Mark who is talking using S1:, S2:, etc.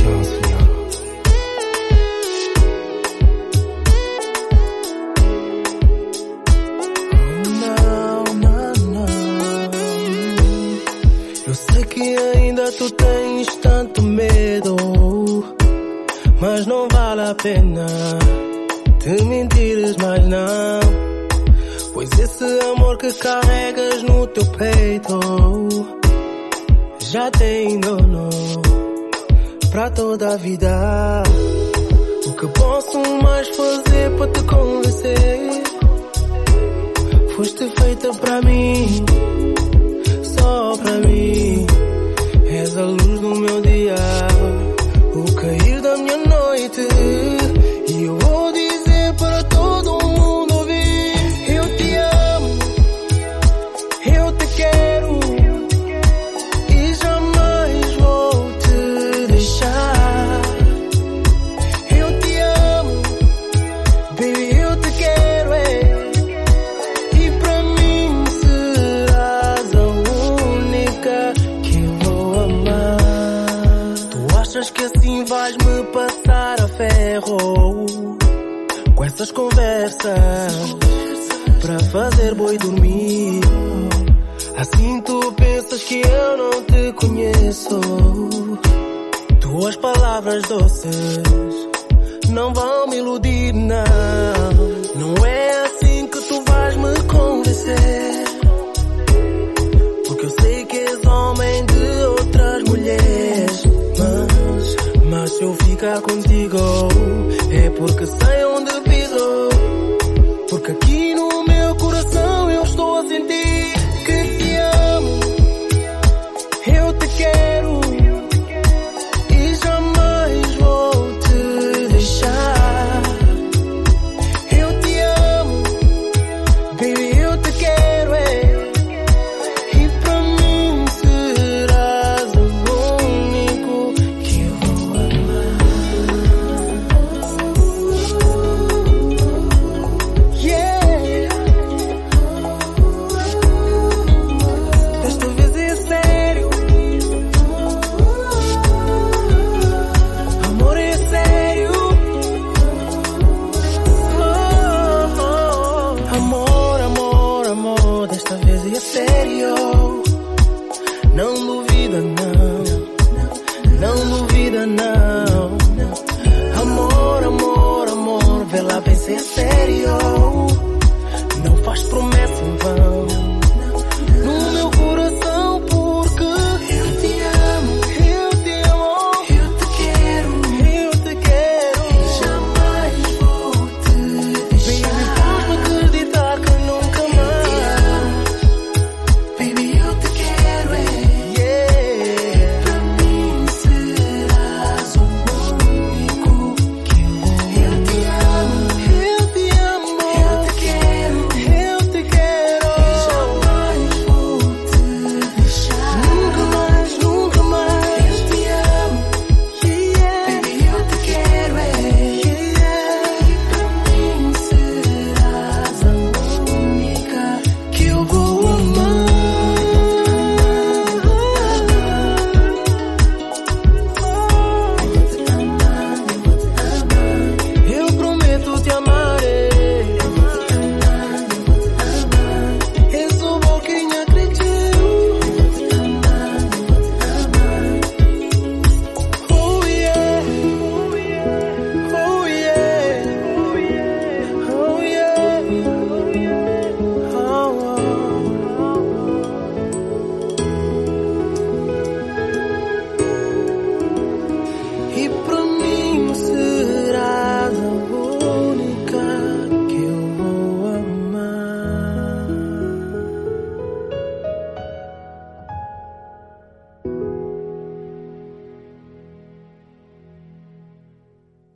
S1: Eu sei que ainda tu tens tanto medo, mas não vale a pena te mentires mais não. Pois esse amor que carregas no teu peito já tem dono pra toda a vida. O que posso mais fazer para te convencer? Foste feita pra mim, só pra mim. És a luz do meu dia, o cair da minha noite. E eu vou dizer para todo mundo ouvir: eu te amo, eu te quero e jamais vou te deixar. Eu te amo, baby, eu te quero, e para mim serás a única que eu vou amar. Tu achas que assim vais me passar a ferro com essas conversas pra fazer boi dormir? Assim tu pensas que eu não te conheço. Tuas palavras doces não vão me iludir, não. Não é assim que tu vais me convencer, porque eu sei que és homem de outras mulheres. Mas se eu ficar contigo é porque sei